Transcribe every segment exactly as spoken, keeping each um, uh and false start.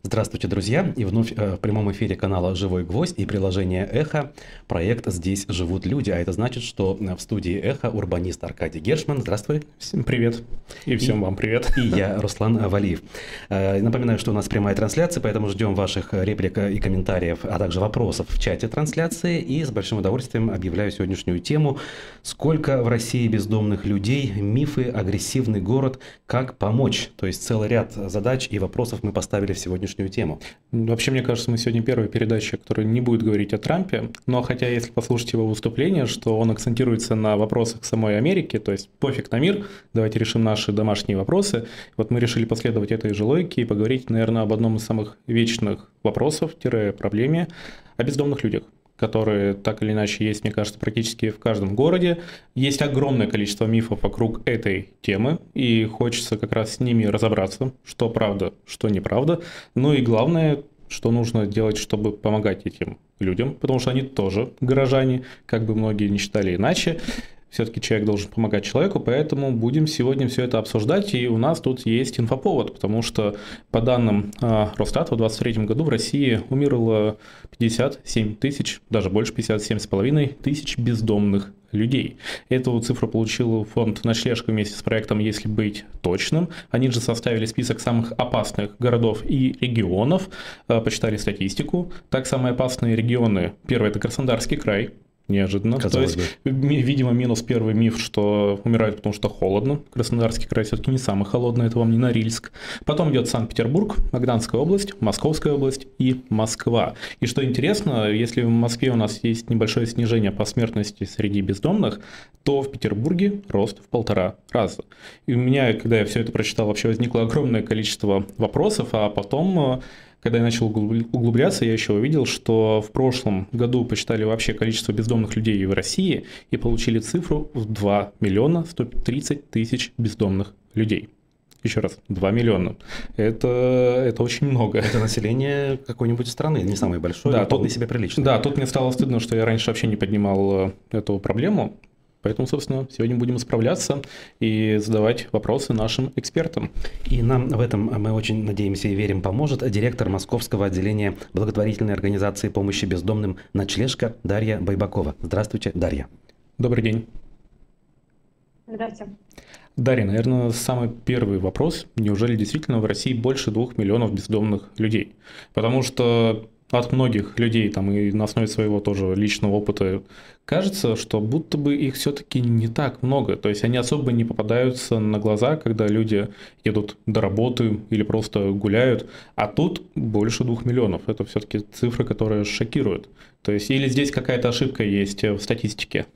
Здравствуйте, друзья! И вновь э, в прямом эфире канала «Живой гвоздь» и приложение «Эхо» проект «Здесь живут люди». А это значит, что в студии «Эхо» урбанист Аркадий Гершман. Здравствуй! Всем привет! И всем и, вам привет! И я, Руслан Валиев. Э, напоминаю, что у нас прямая трансляция, поэтому ждем ваших реплик и комментариев, а также вопросов в чате трансляции. И с большим удовольствием объявляю сегодняшнюю тему: «Сколько в России бездомных людей? Мифы, агрессивный город. Как помочь?». То есть целый ряд задач и вопросов мы поставили в сегодняшнюю тему. Вообще, мне кажется, мы сегодня первая передача, которая не будет говорить о Трампе, но хотя, если послушать его выступление, что он акцентируется на вопросах самой Америки, то есть пофиг на мир, давайте решим наши домашние вопросы. Вот мы решили последовать этой же логике и поговорить, наверное, об одном из самых вечных вопросов-проблеме о бездомных людях, которые так или иначе есть, мне кажется, практически в каждом городе. Есть огромное количество мифов вокруг этой темы, и хочется как раз с ними разобраться, что правда, что неправда. Ну и главное, что нужно делать, чтобы помогать этим людям, потому что они тоже горожане, как бы многие не считали иначе. Все-таки человек должен помогать человеку, поэтому будем сегодня все это обсуждать. И у нас тут есть инфоповод, потому что по данным э, Росстата в двадцать третьем году в России умерло пятьдесят семь тысяч, даже больше пятьдесят семь с половиной тысяч бездомных людей. Эту цифру получил фонд «Ночлежка» вместе с проектом «Если быть точным». Они же составили список самых опасных городов и регионов, э, почитали статистику. Так, самые опасные регионы: первый – это Краснодарский край. Неожиданно. Казалось То есть, бы. видимо, минус первый миф, что умирают, потому что холодно. Краснодарский край все-таки не самый холодный, это вам не Норильск. Потом идет Санкт-Петербург, Магаданская область, Московская область и Москва. И что интересно, если в Москве у нас есть небольшое снижение по смертности среди бездомных, то в Петербурге рост в полтора раза. И у меня, когда я все это прочитал, вообще возникло огромное количество вопросов, а потом... Когда я начал углубляться, я еще увидел, что в прошлом году посчитали вообще количество бездомных людей в России и получили цифру в два миллиона сто тридцать тысяч бездомных людей. Еще раз, два миллиона. Это, это очень много. Это население какой-нибудь страны, не самое большое, да, но вполне себе прилично. Да, тут мне стало стыдно, что я раньше вообще не поднимал эту проблему. Поэтому, собственно, сегодня будем исправляться и задавать вопросы нашим экспертам. И нам в этом, мы очень надеемся и верим, поможет директор Московского отделения благотворительной организации помощи бездомным «Ночлежка» Дарья Байбакова. Здравствуйте, Дарья. Добрый день. Здравствуйте. Дарья, наверное, самый первый вопрос. Неужели действительно в России больше двух миллионов бездомных людей? Потому что от многих людей, там, и на основе своего тоже личного опыта, кажется, что будто бы их все-таки не так много. То есть они особо не попадаются на глаза, когда люди едут до работы или просто гуляют. А тут больше двух миллионов. Это все-таки цифры, которые шокируют. То есть или здесь какая-то ошибка есть в статистике?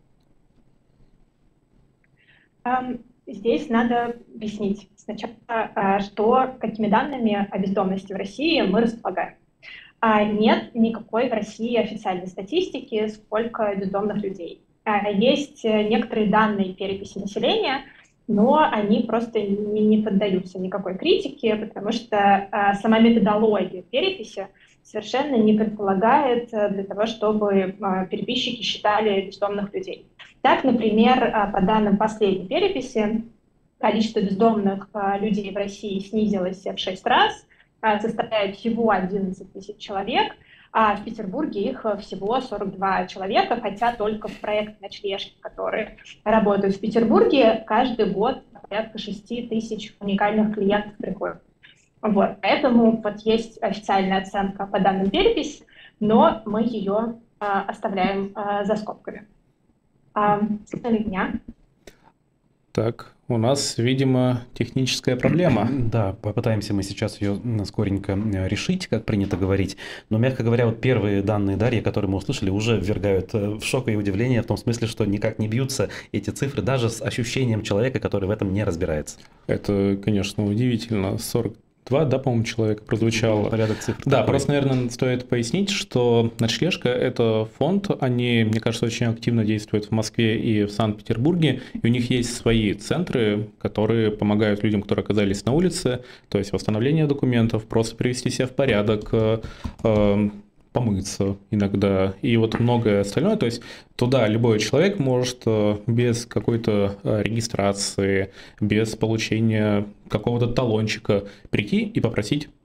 Здесь надо объяснить сначала, что какими данными о бездомности в России мы располагаем. Нет никакой в России официальной статистики, сколько бездомных людей. Есть некоторые данные переписи населения, но они просто не, не поддаются никакой критике, потому что сама методология переписи совершенно не предполагает для того, чтобы переписчики считали бездомных людей. Так, например, по данным последней переписи, количество бездомных людей в России снизилось в шесть раз, составляет всего одиннадцать тысяч человек, а в Петербурге их всего сорок два человека, хотя только в проект «Ночлежки», которые работают в Петербурге, каждый год порядка шесть тысяч уникальных клиентов приходит. Вот. Поэтому вот есть официальная оценка по данным переписи, но мы ее а, оставляем а, за скобками. А, меня. Так, у нас, видимо, техническая проблема. Да, попытаемся мы сейчас ее скоренько решить, как принято говорить. Но, мягко говоря, вот первые данные Дарьи, которые мы услышали, уже ввергают в шок и удивление в том смысле, что никак не бьются эти цифры даже с ощущением человека, который в этом не разбирается. Это, конечно, удивительно. сорок два, да, по-моему, человека прозвучало. Порядок цифр. Да, такой. Просто, наверное, стоит пояснить, что «Ночлежка» — это фонд, они, мне кажется, очень активно действуют в Москве и в Санкт-Петербурге, и у них есть свои центры, которые помогают людям, которые оказались на улице, то есть восстановление документов, просто привести себя в порядок, э, помыться иногда, и вот многое остальное. То есть туда любой человек может без какой-то регистрации, без получения какого-то талончика прийти и попросить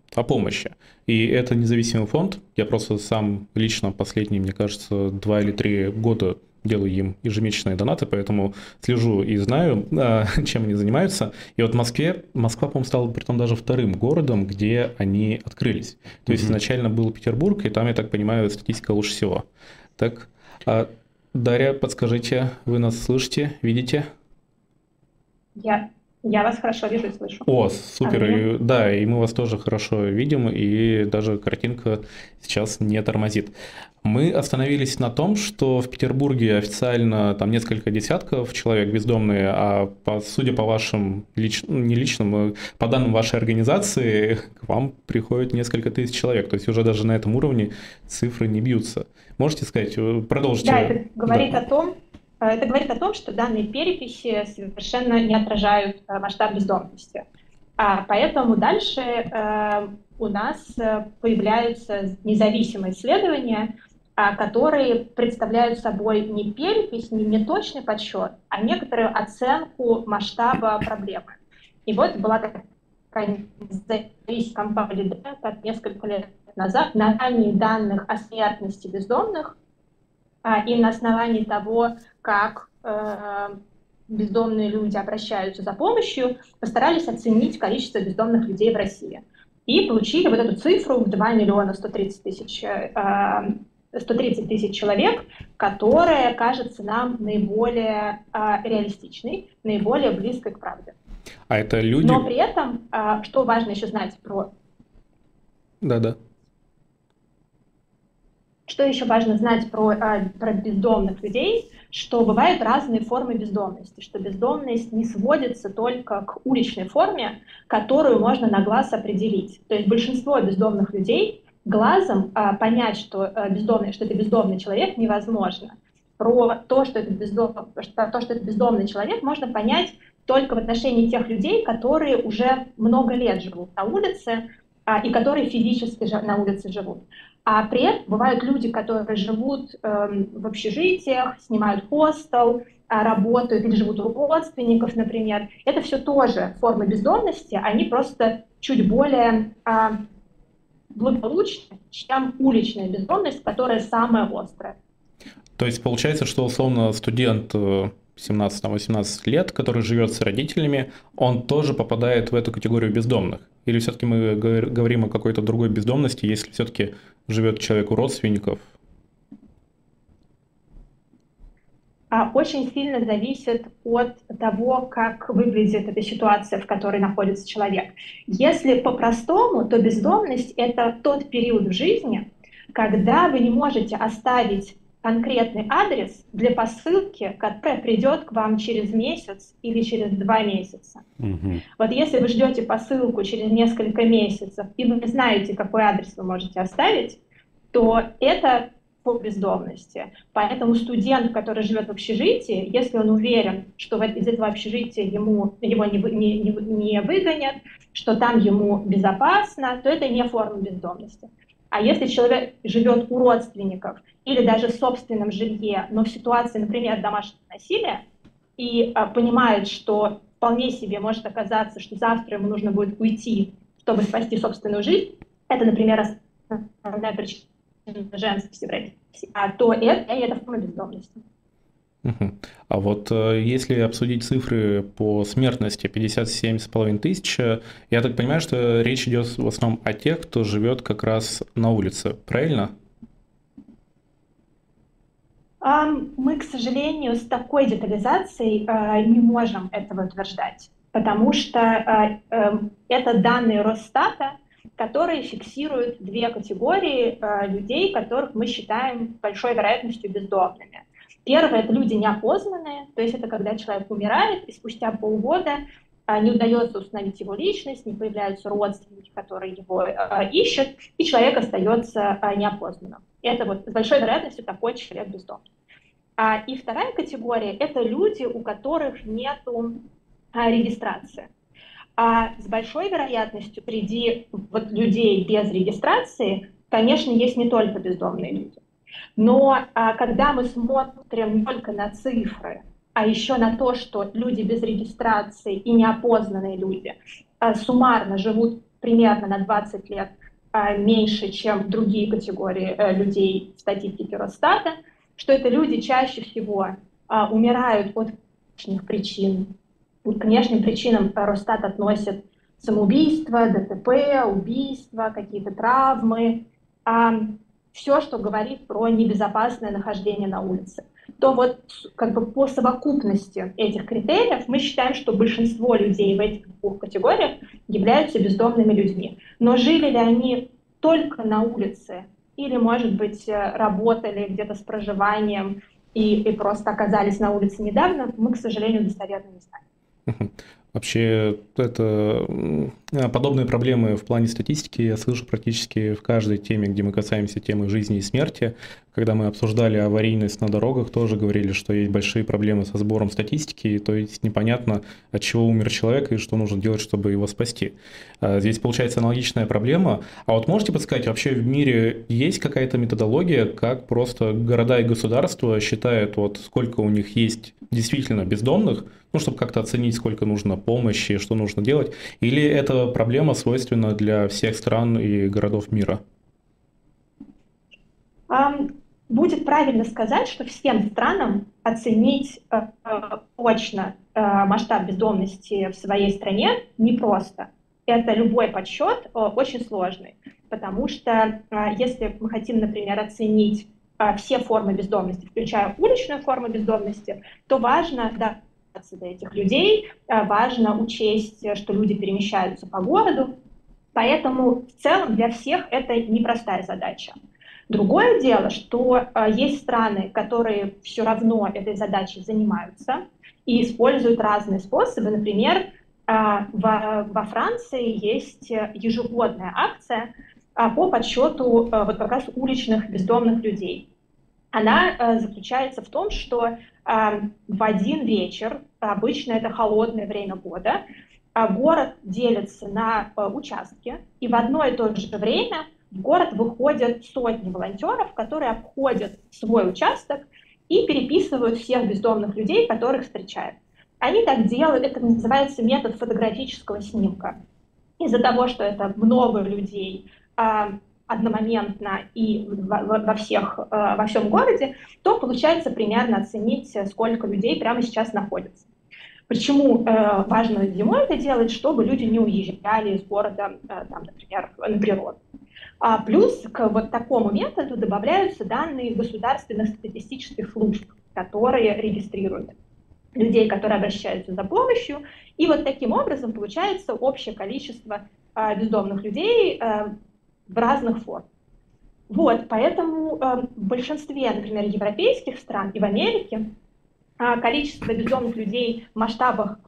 о помощи. И это независимый фонд. Я просто сам лично последние, мне кажется, два или три года делаю им ежемесячные донаты, поэтому слежу и знаю, чем они занимаются. И вот в Москве, Москва, по-моему, стала притом даже вторым городом, где они открылись. То есть mm-hmm. изначально был Петербург, и там, я так понимаю, статистика лучше всего. Так, Дарья, подскажите, вы нас слышите, видите? Я, я вас хорошо вижу и слышу. О, супер, и, да, и мы вас тоже хорошо видим, и даже картинка сейчас не тормозит. Мы остановились на том, что в Петербурге официально там несколько десятков человек бездомные, а по, судя по вашим, лич, не личным, по данным вашей организации, к вам приходит несколько тысяч человек, то есть уже даже на этом уровне цифры не бьются. Можете сказать, продолжите? Да, это говорит да. о том, это говорит о том, что данные переписи совершенно не отражают масштаб бездомности. А поэтому дальше э, у нас появляются независимые исследования, которые представляют собой не перепись, не, не точный подсчет, а некоторую оценку масштаба проблемы. И вот была такая независимая компания как несколько лет назад на основании данных о смертности бездомных а, и на основании того, как э, бездомные люди обращаются за помощью, постарались оценить количество бездомных людей в России. И получили вот эту цифру в два миллиона сто тридцать тысяч э, сто тридцать тысяч человек, которая кажется нам наиболее а, реалистичной, наиболее близкой к правде. А это люди... Но при этом, а, что важно еще знать про... Да-да. Что еще важно знать про, а, про бездомных людей, что бывают разные формы бездомности, что бездомность не сводится только к уличной форме, которую можно на глаз определить. То есть большинство бездомных людей глазом а, понять, что, а, бездомный, что это бездомный человек, невозможно. Про то что, это бездом, что, то, что это бездомный человек, можно понять только в отношении тех людей, которые уже много лет живут на улице а, и которые физически на улице живут. А при этом бывают люди, которые живут э, в общежитиях, снимают хостел, а, работают или живут у родственников, например. Это все тоже формы бездомности, они просто чуть более... А, благополучнее, чем уличная бездомность, которая самая острая. То есть получается, что условно студент семнадцать-восемнадцать лет, который живет с родителями, он тоже попадает в эту категорию бездомных? Или все-таки мы говорим о какой-то другой бездомности, если все-таки живет человек у родственников? Очень сильно зависит от того, как выглядит эта ситуация, в которой находится человек. Если по-простому, то бездомность — это тот период в жизни, когда вы не можете оставить конкретный адрес для посылки, которая придет к вам через месяц или через два месяца. Угу. Вот если вы ждете посылку через несколько месяцев, и вы не знаете, какой адрес вы можете оставить, то это по бездомности. Поэтому студент, который живет в общежитии, если он уверен, что из этого общежития ему, его не, не, не, не выгонят, что там ему безопасно, то это не форма бездомности. А если человек живет у родственников или даже в собственном жилье, но в ситуации, например, домашнего насилия, и а, понимает, что вполне себе может оказаться, что завтра ему нужно будет уйти, чтобы спасти собственную жизнь, это, например, основная причина женственности в России, а то это, это форма бездомности. Uh-huh. А вот если обсудить цифры по смертности пятьдесят семь с половиной тысяч, я так понимаю, что речь идет в основном о тех, кто живет как раз на улице, правильно? Мы, к сожалению, с такой детализацией не можем этого утверждать, потому что это данные Росстата, которые фиксируют две категории э, людей, которых мы считаем большой вероятностью бездомными. Первое — это люди неопознанные, то есть это когда человек умирает, и спустя полгода э, не удается установить его личность, не появляются родственники, которые его э, ищут, и человек остается э, неопознанным. Это вот с большой вероятностью такой человек бездомный. А, и вторая категория — это люди, у которых нет э, регистрации. А с большой вероятностью среди вот, людей без регистрации, конечно, есть не только бездомные люди. Но а, когда мы смотрим не только на цифры, а еще на то, что люди без регистрации и неопознанные люди а, суммарно живут примерно на двадцать лет меньше, чем другие категории людей в статистике Росстата, что это люди чаще всего умирают от внешних причин. К внешним причинам Росстат относит самоубийство, ДТП, убийства, какие-то травмы, все, что говорит про небезопасное нахождение на улице. То вот как бы по совокупности этих критериев мы считаем, что большинство людей в этих двух категориях являются бездомными людьми. Но жили ли они только на улице или, может быть, работали где-то с проживанием и, и просто оказались на улице недавно, мы, к сожалению, достоверно не знаем. Вообще, это подобные проблемы в плане статистики я слышу практически в каждой теме, где мы касаемся темы жизни и смерти. Когда мы обсуждали аварийность на дорогах, тоже говорили, что есть большие проблемы со сбором статистики, то есть непонятно, от чего умер человек и что нужно делать, чтобы его спасти. Здесь получается аналогичная проблема. А вот можете подсказать, вообще в мире есть какая-то методология, как просто города и государства считают, вот сколько у них есть действительно бездомных, ну, чтобы как-то оценить, сколько нужно помощи, что нужно делать, или эта проблема свойственна для всех стран и городов мира? Будет правильно сказать, что всем странам оценить э, точно э, масштаб бездомности в своей стране непросто. Это любой подсчет э, очень сложный, потому что э, если мы хотим, например, оценить э, все формы бездомности, включая уличную форму бездомности, то важно, да, до этих людей, важно учесть, что люди перемещаются по городу, поэтому в целом для всех это непростая задача. Другое дело, что есть страны, которые все равно этой задачей занимаются и используют разные способы. Например, во Франции есть ежегодная акция по подсчету вот как раз уличных бездомных людей. Она заключается в том, что в один вечер, обычно это холодное время года, город делится на участки, и в одно и то же время в город выходят сотни волонтеров, которые обходят свой участок и переписывают всех бездомных людей, которых встречают. Они так делают, это называется метод фотографического снимка. Из-за того, что это много людей, одномоментно и во, всех, во всем городе, то получается примерно оценить, сколько людей прямо сейчас находится. Почему важно зимой это делать? Чтобы люди не уезжали из города, там, например, на природу. А плюс к вот такому методу добавляются данные государственных статистических служб, которые регистрируют людей, которые обращаются за помощью. И вот таким образом получается общее количество бездомных людей в разных формах. Вот, поэтому э, в большинстве, например, европейских стран и в Америке э, количество бездомных людей в масштабах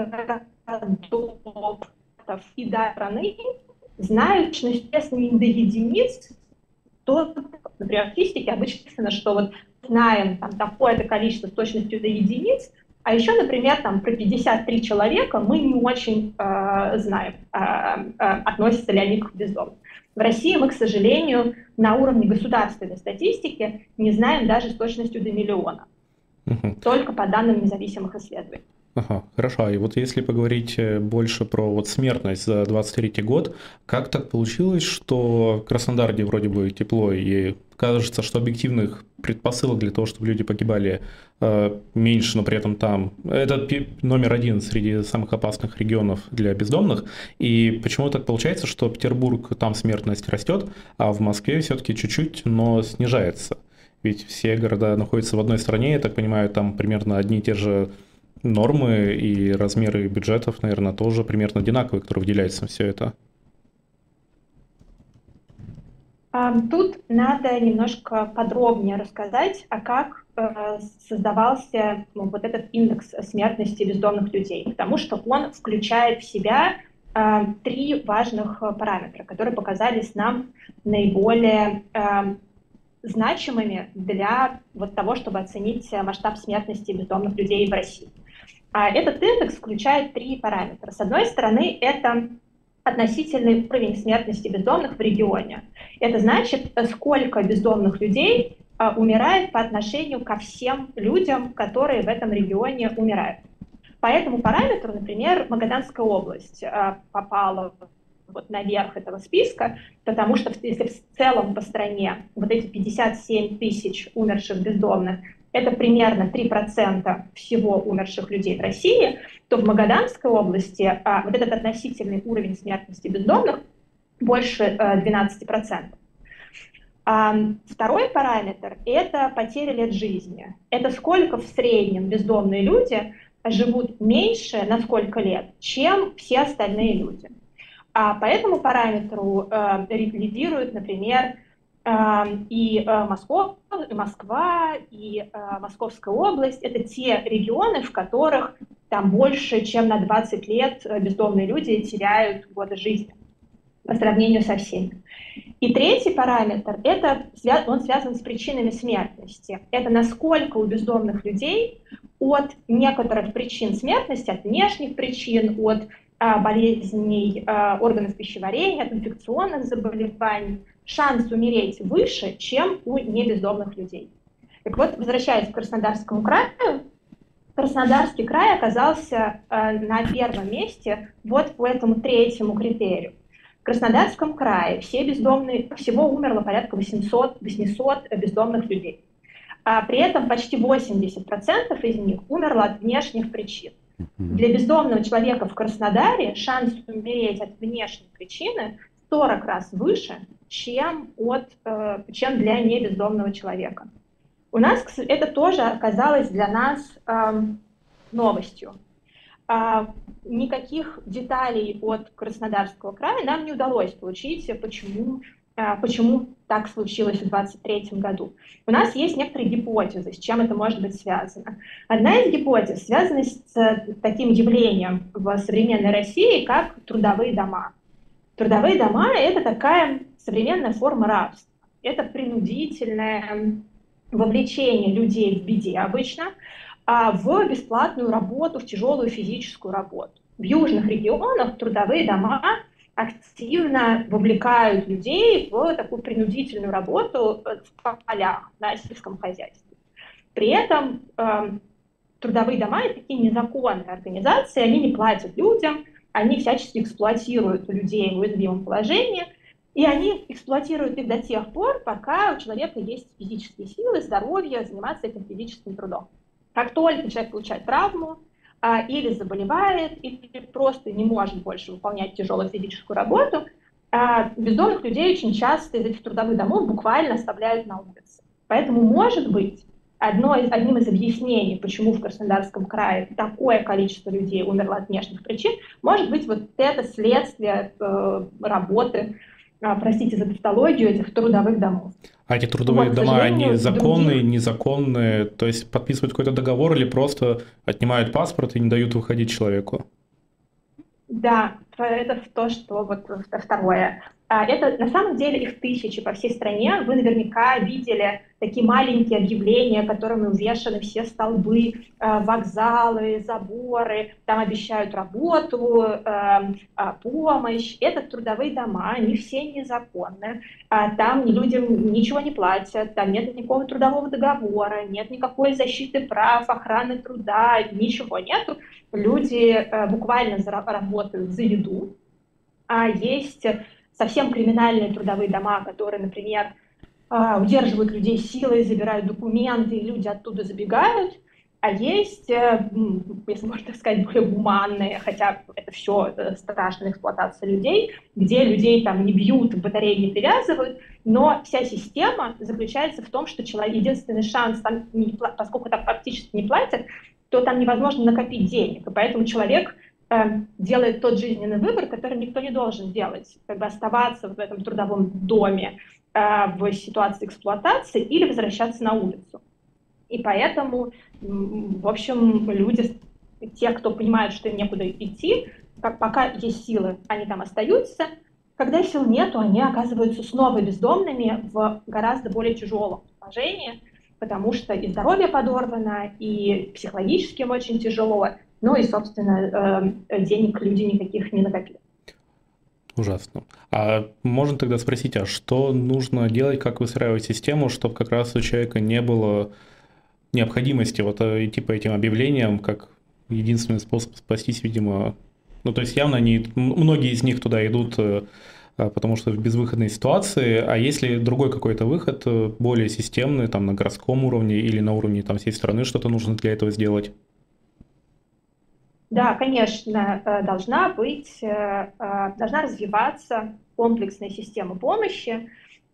городов и до страны знают, что, естественно, не до единиц, то, например, в статистике обычно, что вот знаем там, такое-то количество с точностью до единиц, а еще, например, там, про пятьдесят три человека мы не очень э, знаем, э, э, относятся ли они к бездомным. В России мы, к сожалению, на уровне государственной статистики не знаем даже с точностью до миллиона, угу. Только по данным независимых исследований. Ага, хорошо. И вот если поговорить больше про вот смертность за двадцать третий год, как так получилось, что в Краснодаре вроде бы тепло, и кажется, что объективных предпосылок для того, чтобы люди погибали, э, меньше, но при этом там это номер один среди самых опасных регионов для бездомных. И почему так получается, что Петербург, там смертность растет, а в Москве все-таки чуть-чуть, но снижается? Ведь все города находятся в одной стране, я так понимаю, там примерно одни и те же нормы и размеры бюджетов, наверное, тоже примерно одинаковые, которые выделяются на все это. Тут надо немножко подробнее рассказать, а как создавался ну, вот этот индекс смертности бездомных людей, потому что он включает в себя три важных параметра, которые показались нам наиболее значимыми для вот того, чтобы оценить масштаб смертности бездомных людей в России. Этот индекс включает три параметра. С одной стороны, это относительный уровень смертности бездомных в регионе. Это значит, сколько бездомных людей умирает по отношению ко всем людям, которые в этом регионе умирают. По этому параметру, например, Магаданская область попала вот наверх этого списка, потому что если в целом по стране вот эти пятьдесят семь тысяч умерших бездомных, это примерно три процента всего умерших людей в России, то в Магаданской области а, вот этот относительный уровень смертности бездомных больше а, двенадцать процентов. А второй параметр – это потеря лет жизни. Это сколько в среднем бездомные люди живут меньше на сколько лет, чем все остальные люди. А по этому параметру э, лидируют, например, э, и э, Москва, и Москва, и э, Московская область. Это те регионы, в которых там больше, чем на двадцать лет бездомные люди теряют годы жизни по сравнению со всеми. И третий параметр, это, он связан с причинами смертности. Это насколько у бездомных людей от некоторых причин смертности, от внешних причин, от а, болезней а, органов пищеварения, от инфекционных заболеваний, шанс умереть выше, чем у небездомных людей. Так вот, возвращаясь к Краснодарскому краю, Краснодарский край оказался а, на первом месте вот по этому третьему критерию. В Краснодарском крае все бездомные, всего умерло порядка восемьсот-восемьсот бездомных людей. А при этом почти восемьдесят процентов из них умерло от внешних причин. Для бездомного человека в Краснодаре шанс умереть от внешней причины в сорок раз выше, чем, от, чем для небездомного человека. У нас это тоже оказалось для нас новостью. Никаких деталей от Краснодарского края нам не удалось получить, почему, почему так случилось в двадцать третьем году. У нас есть некоторые гипотезы, с чем это может быть связано. Одна из гипотез связана с таким явлением в современной России, как трудовые дома. Трудовые дома – это такая современная форма рабства. Это принудительное вовлечение людей в беде обычно, в бесплатную работу, в тяжелую физическую работу. В южных регионах трудовые дома активно вовлекают людей в такую принудительную работу в полях, на сельском хозяйстве. При этом э, трудовые дома – это такие незаконные организации, они не платят людям, они всячески эксплуатируют людей в уязвимом положении, и они эксплуатируют их до тех пор, пока у человека есть физические силы, здоровье, заниматься этим физическим трудом. Как только человек получает травму, а, или заболевает, или просто не может больше выполнять тяжелую физическую работу, а, бездомных людей очень часто из этих трудовых домов буквально оставляют на улице. Поэтому, может быть, одно из, одним из объяснений, почему в Краснодарском крае такое количество людей умерло от внешних причин, может быть вот это следствие э, работы, э, простите за тавтологию, этих трудовых домов. А эти трудовые вот, дома, они законные, других... незаконные? То есть подписывают какой-то договор или просто отнимают паспорт и не дают выходить человеку? Да, это то, что вот второе. Это на самом деле их тысячи по всей стране. Вы наверняка видели такие маленькие объявления, которыми увешаны все столбы, вокзалы, заборы. Там обещают работу, помощь. Это трудовые дома, они все незаконны. Там людям ничего не платят, там нет никакого трудового договора, нет никакой защиты прав, охраны труда, ничего нету. Люди буквально работают за еду. А есть совсем криминальные трудовые дома, которые, например, удерживают людей силой, забирают документы, и люди оттуда забегают. А есть, если можно так сказать, более гуманные, хотя это все страшная эксплуатация людей, где людей там не бьют, в батареи не привязывают, но вся система заключается в том, что человек, единственный шанс, там, не, поскольку там фактически не платят, то там невозможно накопить денег, и поэтому человек делает тот жизненный выбор, который никто не должен делать, как бы оставаться в этом трудовом доме э, в ситуации эксплуатации или возвращаться на улицу. И поэтому, в общем, люди, те, кто понимают, что им некуда идти, как, пока есть силы, они там остаются. Когда сил нету, они оказываются снова бездомными в гораздо более тяжелом положении, потому что и здоровье подорвано, и психологически им очень тяжело. Ну и, собственно, денег люди никаких не накопили. Ужасно. А можно тогда спросить, а что нужно делать, как выстраивать систему, чтобы как раз у человека не было необходимости вот идти по этим объявлениям, как единственный способ спастись, видимо, Ну, то есть явно они, многие из них туда идут, потому что в безвыходной ситуации, а есть ли другой какой-то выход, более системный, там, на городском уровне или на уровне там, всей страны, что-то нужно для этого сделать? Да, конечно, должна быть, должна развиваться комплексная система помощи,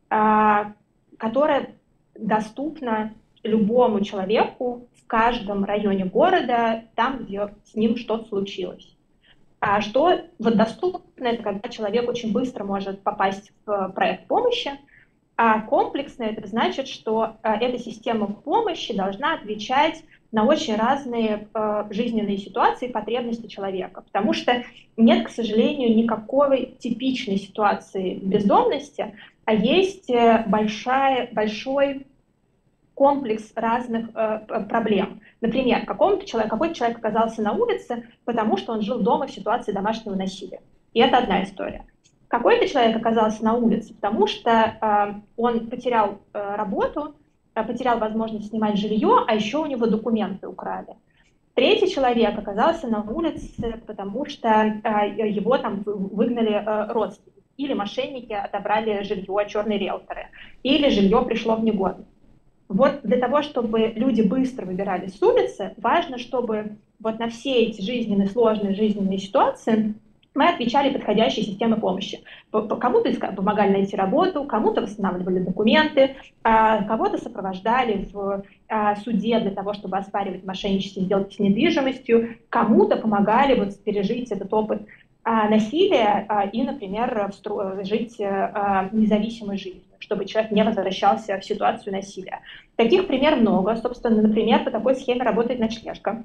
которая доступна любому человеку в каждом районе города, там, где с ним что-то случилось. А что вот доступно, это когда человек очень быстро может попасть в проект помощи, а комплексно это значит, что эта система помощи должна отвечать на очень разные э, жизненные ситуации и потребности человека. Потому что нет, к сожалению, никакой типичной ситуации бездомности, а есть большая, большой комплекс разных э, проблем. Например, какому-то человеку, какой-то человек оказался на улице, потому что он жил дома в ситуации домашнего насилия. И это одна история. Какой-то человек оказался на улице, потому что э, он потерял э, работу, э, потерял возможность снимать жилье, а еще у него документы украли. Третий человек оказался на улице, потому что э, его там выгнали э, родственники, или мошенники отобрали жилье, черные риэлторы, или жилье пришло в негодность. Вот для того, чтобы люди быстро выбирались с улицы, важно, чтобы вот на все эти жизненные, сложные жизненные ситуации мы отвечали подходящей системой помощи. Кому-то помогали найти работу, кому-то восстанавливали документы, кого-то сопровождали в суде для того, чтобы оспаривать мошеннические сделки с недвижимостью, кому-то помогали вот пережить этот опыт насилия и, например, жить независимой жизнью, чтобы человек не возвращался в ситуацию насилия. Таких примеров много. Собственно, например, по такой схеме работает ночлежка.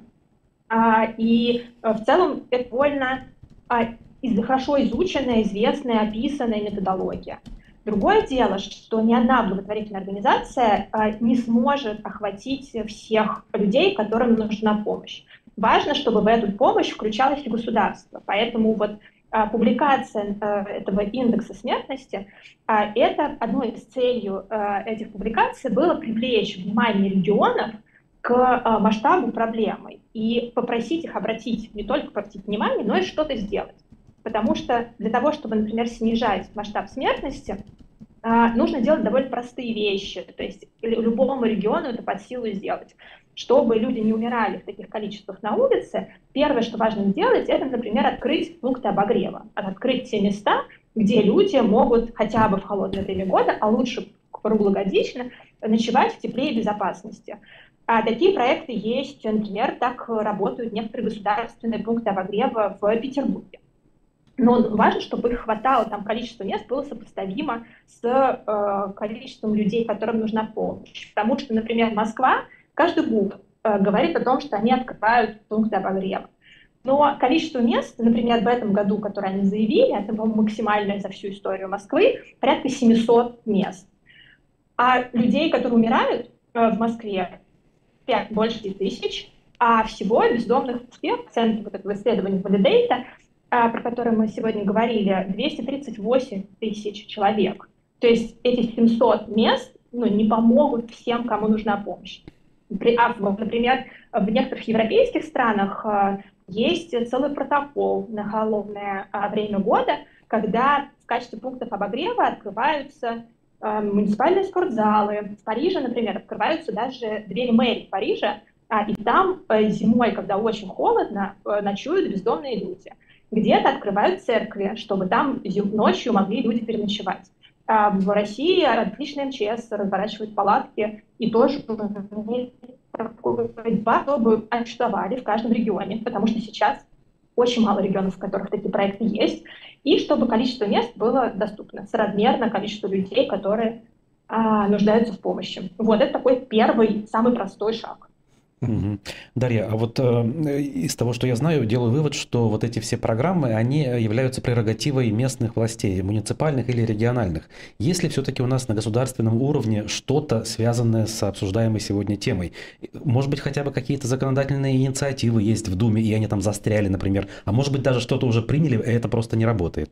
И в целом это довольно хорошо изученная, известная, описанная методология. Другое дело, что ни одна благотворительная организация не сможет охватить всех людей, которым нужна помощь. Важно, чтобы в эту помощь включалось и государство. Поэтому вот публикация этого индекса смертности, это одной из целей этих публикаций было привлечь внимание регионов к масштабу проблемы и попросить их обратить, не только обратить внимание, но и что-то сделать. Потому что для того, чтобы, например, снижать масштаб смертности, нужно делать довольно простые вещи. То есть любому региону это под силу сделать. Чтобы люди не умирали в таких количествах на улице, первое, что важно сделать, это, например, открыть пункты обогрева. Открыть те места, где люди могут хотя бы в холодное время года, а лучше круглогодично, ночевать в тепле и безопасности. А такие проекты есть, например, так работают некоторые государственные пункты обогрева в Петербурге. Но важно, чтобы их хватало, там количество мест было сопоставимо с э, количеством людей, которым нужна помощь. Потому что, например, Москва каждый год э, говорит о том, что они открывают пункты обогрева. Но количество мест, например, в этом году, которые они заявили, это было максимальное за всю историю Москвы, порядка семьсот мест. А людей, которые умирают э, в Москве, пять больше тысяч, а всего бездомных в Москве, в центре вот этого исследования Validate, про который мы сегодня говорили, двести тридцать восемь тысяч человек. То есть эти семьсот мест ну, не помогут всем, кому нужна помощь. А, например, в некоторых европейских странах есть целый протокол на холодное время года, когда в качестве пунктов обогрева открываются муниципальные спортзалы. В Париже, например, открываются даже двери мэрии Парижа, и там зимой, когда очень холодно, ночуют бездомные люди. Где-то открывают церкви, чтобы там ночью могли люди переночевать. А в России отличный эм че эс разворачивает палатки и тоже чтобы они существовали в каждом регионе, потому что сейчас очень мало регионов, в которых такие проекты есть, и чтобы количество мест было доступно, соразмерно количеству людей, которые а, нуждаются в помощи. Вот это такой первый, самый простой шаг. Угу. Дарья, а вот э, из того, что я знаю, делаю вывод, что вот эти все программы, они являются прерогативой местных властей, муниципальных или региональных. Есть ли все-таки у нас на государственном уровне что-то, связанное с обсуждаемой сегодня темой? Может быть, хотя бы какие-то законодательные инициативы есть в Думе, и они там застряли, например, а может быть, даже что-то уже приняли, и это просто не работает?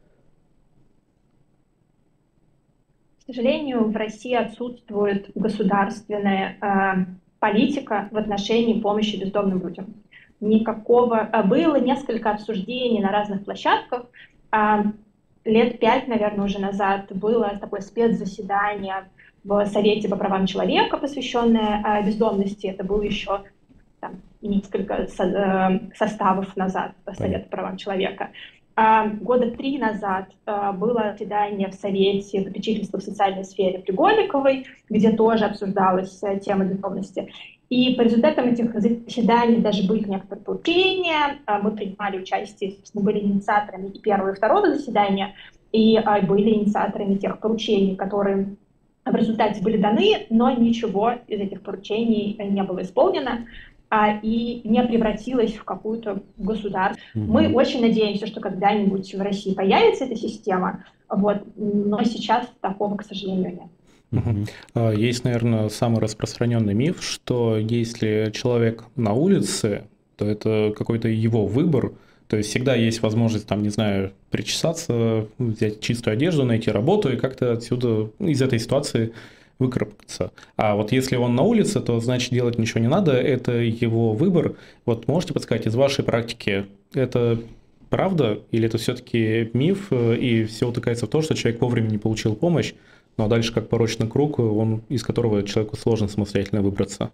К сожалению, в России отсутствует государственная э, политика в отношении помощи бездомным людям. никакого... Было несколько обсуждений на разных площадках. Лет пять, наверное, уже назад было такое спецзаседание в Совете по правам человека, посвященное бездомности. Это было еще там, несколько составов назад Совета по правам человека. Года три назад было заседание в Совете попечительства в социальной сфере при Голиковой, где тоже обсуждалась тема бездомности. И по результатам этих заседаний даже были некоторые поручения. Мы принимали участие, собственно, были инициаторами и первого, и второго заседания, и были инициаторами тех поручений, которые в результате были даны, но ничего из этих поручений не было исполнено и не превратилось в какую-то государство. Mm-hmm. Мы очень надеемся, что когда-нибудь в России появится эта система, вот, но сейчас такого, к сожалению, нет. Uh-huh. Есть, наверное, самый распространенный миф, что если человек на улице, то это какой-то его выбор, то есть всегда есть возможность, там, не знаю, причесаться, взять чистую одежду, найти работу и как-то отсюда, из этой ситуации выкарабкаться. А вот если он на улице, то значит делать ничего не надо, это его выбор. Вот можете подсказать из вашей практики, это правда или это все-таки миф и все утыкается в то, что человек вовремя не получил помощь, ну а дальше как порочный круг, он, из которого человеку сложно самостоятельно выбраться?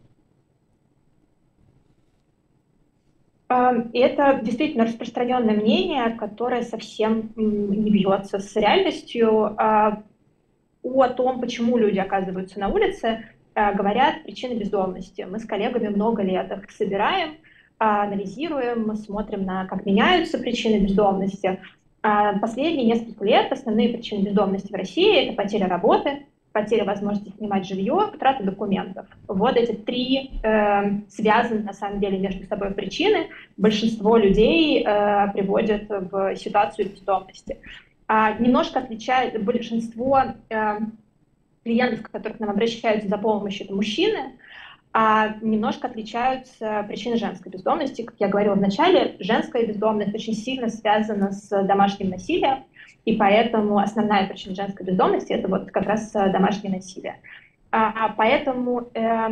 Это действительно распространенное мнение, которое совсем не бьется с реальностью. О том, почему люди оказываются на улице, говорят причины бездомности. Мы с коллегами много лет их собираем, анализируем, смотрим на, как меняются причины бездомности. Последние несколько лет основные причины бездомности в России – это потеря работы, потеря возможности снимать жилье, утрата документов. Вот эти три э, связаны на самом деле между собой причины. Большинство людей э, приводят в ситуацию бездомности. А, немножко отличает большинство э, клиентов, которые к нам обращаются за помощью, это мужчины, а немножко отличаются причины женской бездомности. Как я говорила в начале, женская бездомность очень сильно связана с домашним насилием, и поэтому основная причина женской бездомности – это вот как раз домашнее насилие. А, поэтому э,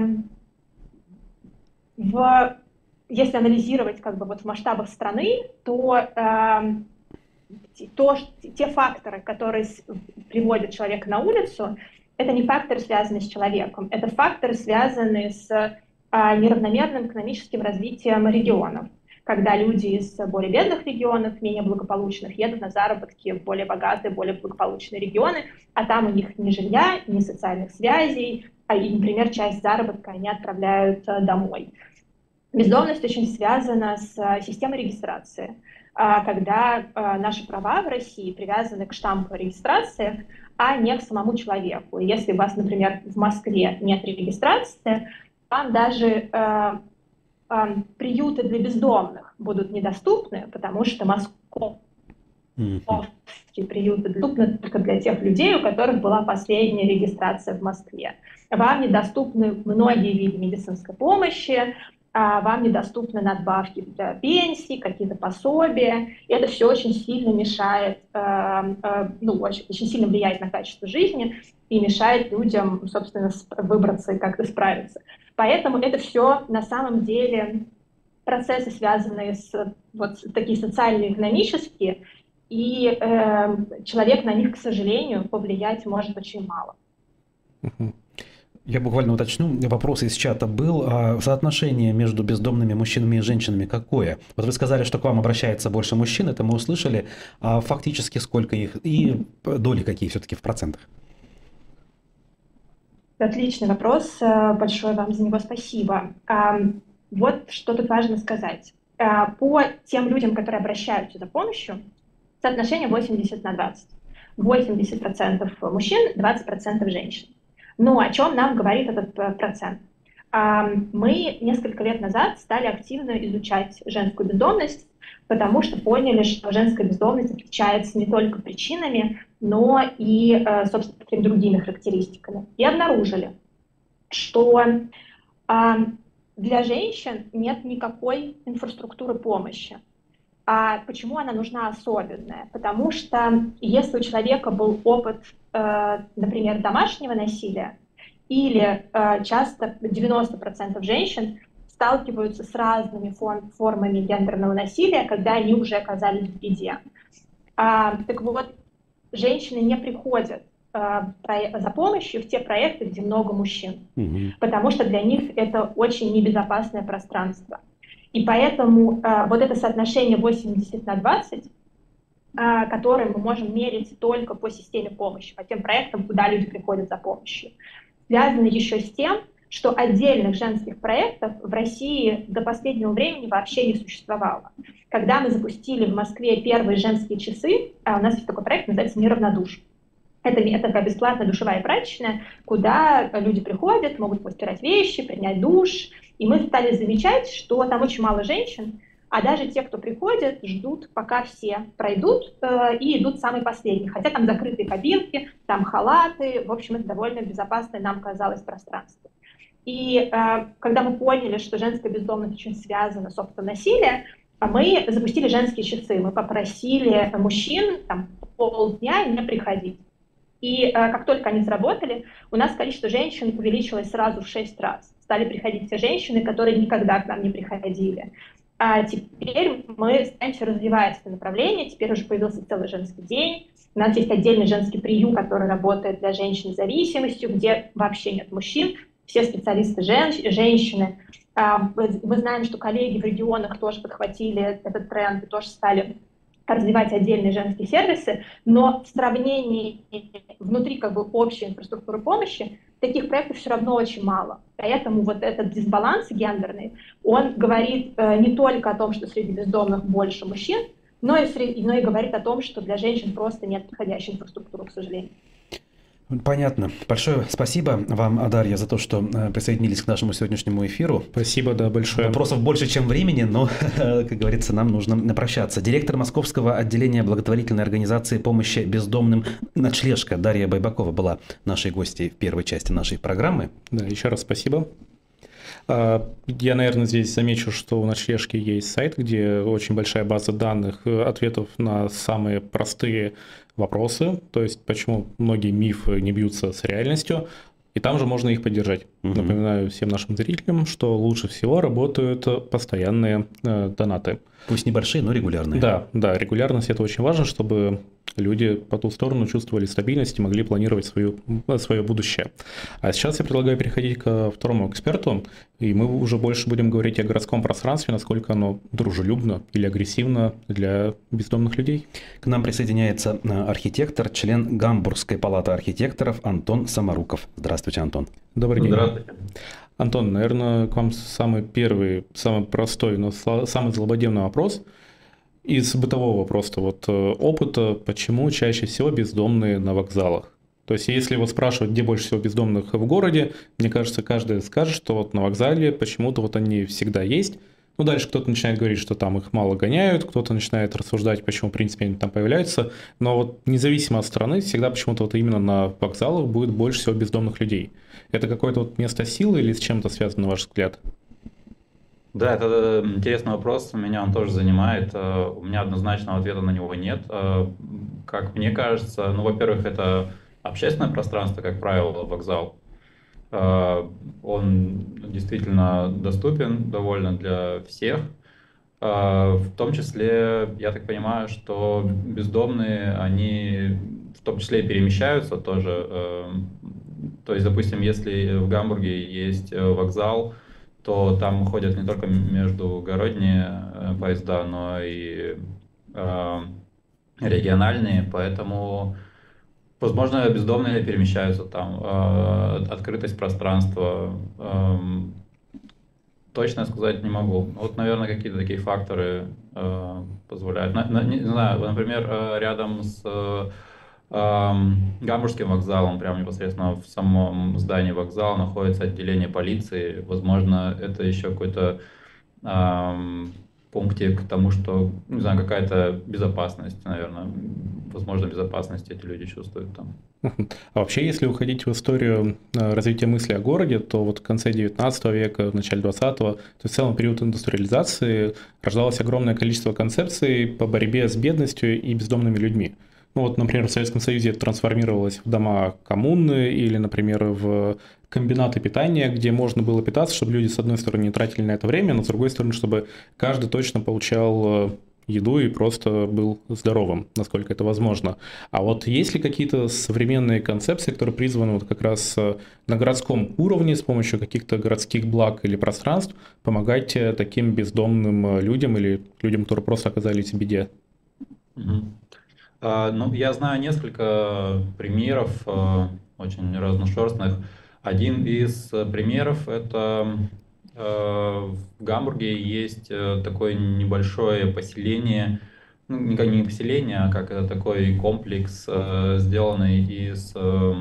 в, если анализировать как бы вот в масштабах страны, то э, То, те факторы, которые приводят человека на улицу, это не факторы, связанные с человеком, это факторы, связанные с а, неравномерным экономическим развитием регионов. Когда люди из более бедных регионов, менее благополучных, едут на заработки в более богатые, более благополучные регионы, а там у них ни жилья, ни социальных связей, а, и, например, часть заработка они отправляют а, домой. Бездомность очень связана с а, системой регистрации. Когда э, наши права в России привязаны к штампу регистрации, а не к самому человеку. Если у вас, например, в Москве нет регистрации, вам даже э, э, приюты для бездомных будут недоступны, потому что московские mm-hmm. приюты доступны только для тех людей, у которых была последняя регистрация в Москве. Вам недоступны многие виды медицинской помощи, вам недоступны надбавки для пенсии, какие-то пособия. И это все очень сильно мешает, ну, очень, очень сильно влияет на качество жизни и мешает людям, собственно, выбраться и как-то справиться. Поэтому это все на самом деле процессы, связанные с вот такие социально-экономические, и э, человек на них, к сожалению, повлиять может очень мало. Я буквально уточню, вопрос из чата был. А соотношение между бездомными мужчинами и женщинами какое? Вот вы сказали, что к вам обращается больше мужчин, это мы услышали. А фактически сколько их? И доли какие все-таки в процентах? Отличный вопрос. Большое вам за него спасибо. Вот что тут важно сказать. По тем людям, которые обращаются за помощью, соотношение восемьдесят на двадцать. восемьдесят процентов мужчин, двадцать процентов женщин. Но о чем нам говорит этот процент? Мы несколько лет назад стали активно изучать женскую бездомность, потому что поняли, что женская бездомность отличается не только причинами, но и, собственно, другими характеристиками. И обнаружили, что для женщин нет никакой инфраструктуры помощи. А почему она нужна особенная? Потому что если у человека был опыт, например, домашнего насилия, или часто девяносто процентов женщин сталкиваются с разными формами гендерного насилия, когда они уже оказались в беде. А, так вот, женщины не приходят а, за помощью в те проекты, где много мужчин, угу. потому что для них это очень небезопасное пространство. И поэтому а, вот это соотношение восемьдесят на двадцать, а, которое мы можем мерить только по системе помощи, по тем проектам, куда люди приходят за помощью, связано еще с тем, что отдельных женских проектов в России до последнего времени вообще не существовало. Когда мы запустили в Москве первые женские часы, у нас есть такой проект, называется «Неравнодуш». Это, это такая бесплатная душевая прачечная, куда люди приходят, могут постирать вещи, принять душ. И мы стали замечать, что там очень мало женщин, а даже те, кто приходит, ждут, пока все пройдут э, и идут самые последние. Хотя там закрытые кабинки, там халаты, в общем, это довольно безопасное нам казалось пространство. И э, когда мы поняли, что женская бездомность очень связана с опытом насилия, мы запустили женские часы. Мы попросили мужчин там, полдня не приходить. И э, как только они заработали, у нас количество женщин увеличилось сразу в шесть раз. Стали приходить те женщины, которые никогда к нам не приходили. А теперь мы стараемся развивать это направление. Теперь уже появился целый женский день. У нас есть отдельный женский приют, который работает для женщин с зависимостью, где вообще нет мужчин. Все специалисты жен, женщины. Мы знаем, что коллеги в регионах тоже подхватили этот тренд и тоже стали развивать отдельные женские сервисы, но в сравнении внутри как бы общей инфраструктуры помощи таких проектов все равно очень мало. Поэтому вот этот дисбаланс гендерный, он говорит не только о том, что среди бездомных больше мужчин, но и, среди, но и говорит о том, что для женщин просто нет подходящей инфраструктуры, к сожалению. Понятно. Большое спасибо вам, Дарья, за то, что присоединились к нашему сегодняшнему эфиру. Спасибо, да, большое. Вопросов больше, чем времени, но, как говорится, нам нужно прощаться. Директор Московского отделения благотворительной организации помощи бездомным «Ночлежка» Дарья Байбакова была нашей гостьей в первой части нашей программы. Да, еще раз спасибо. Я, наверное, здесь замечу, что у «Ночлежки» есть сайт, где очень большая база данных, ответов на самые простые вопросы, то есть почему многие мифы не бьются с реальностью, и там же можно их поддержать. Угу. Напоминаю всем нашим зрителям, что лучше всего работают постоянные э, донаты. Пусть небольшие, но регулярные. Да, да, регулярность – это очень важно, чтобы люди по ту сторону чувствовали стабильность и могли планировать свою, свое будущее. А сейчас я предлагаю переходить ко второму эксперту, и мы уже больше будем говорить о городском пространстве, насколько оно дружелюбно или агрессивно для бездомных людей. К нам присоединяется архитектор, член Гамбургской палаты архитекторов Антон Самаруков. Здравствуйте, Антон. Добрый день. Здравствуйте. Антон, наверное, к вам самый первый, самый простой, но самый злободневный вопрос из бытового просто вот опыта, почему чаще всего бездомные на вокзалах? То есть, если вот спрашивать, где больше всего бездомных в городе, мне кажется, каждый скажет, что вот на вокзале почему-то вот они всегда есть. Ну, дальше кто-то начинает говорить, что там их мало гоняют, кто-то начинает рассуждать, почему, в принципе, они там появляются. Но вот независимо от страны, всегда почему-то вот именно на вокзалах будет больше всего бездомных людей. Это какое-то вот место силы или с чем-то связано, на ваш взгляд? Да, это интересный вопрос, меня он тоже занимает. У меня однозначного ответа на него нет. Как мне кажется, ну, во-первых, это общественное пространство, как правило, вокзал. Он действительно доступен довольно для всех. В том числе, я так понимаю, что бездомные, они в том числе и перемещаются тоже. То есть, допустим, если в Гамбурге есть вокзал, то там ходят не только междугородние поезда, но и региональные, поэтому... Возможно, бездомные перемещаются там, э, открытость пространства, э, точно сказать не могу. Вот, наверное, какие-то такие факторы э, позволяют. На, на, не знаю, например, рядом с э, э, Гамбургским вокзалом, прямо непосредственно в самом здании вокзала находится отделение полиции. Возможно, это еще какой-то э, пунктик к тому, что, не знаю, какая-то безопасность, наверное, возможно, безопасность эти люди чувствуют там. А вообще, если уходить в историю развития мысли о городе, то вот в конце девятнадцатого века, в начале двадцатого, то есть в целом период индустриализации рождалось огромное количество концепций по борьбе с бедностью и бездомными людьми. Ну вот, например, в Советском Союзе это трансформировалось в дома коммуны или, например, в комбинаты питания, где можно было питаться, чтобы люди, с одной стороны, не тратили на это время, но с другой стороны, чтобы каждый точно получал еду и просто был здоровым, насколько это возможно. А вот есть ли какие-то современные концепции, которые призваны вот как раз на городском уровне с помощью каких-то городских благ или пространств помогать таким бездомным людям или людям, которые просто оказались в беде? Мгм. А, Ну, я знаю несколько примеров, э, очень разношерстных. Один из э, примеров это э, в Гамбурге есть э, такое небольшое поселение, ну, не как не поселение, а как это такой комплекс, э, сделанный из, э,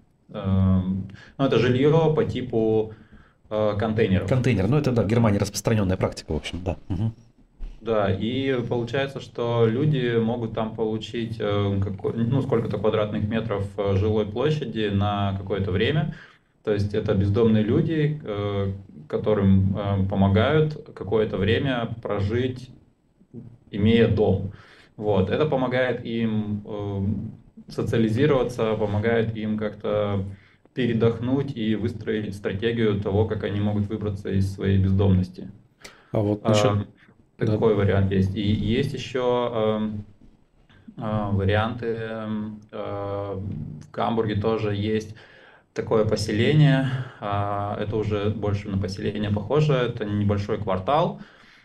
э, ну, это жилье по типу э, контейнеров. Контейнер, ну это да, в Германии распространенная практика, в общем, да. Мгм. Да, и получается, что люди могут там получить э, какой- ну, сколько-то квадратных метров э, жилой площади на какое-то время. То есть это бездомные люди, э, которым э, помогают какое-то время прожить, имея дом. Вот. Это помогает им э, социализироваться, помогает им как-то передохнуть и выстроить стратегию того, как они могут выбраться из своей бездомности. А вот А, насчет... Да. Такой вариант есть. И есть еще эм, э, варианты. эм, э, В Гамбурге тоже есть такое поселение. а, Это уже больше на поселение похоже. Это небольшой квартал.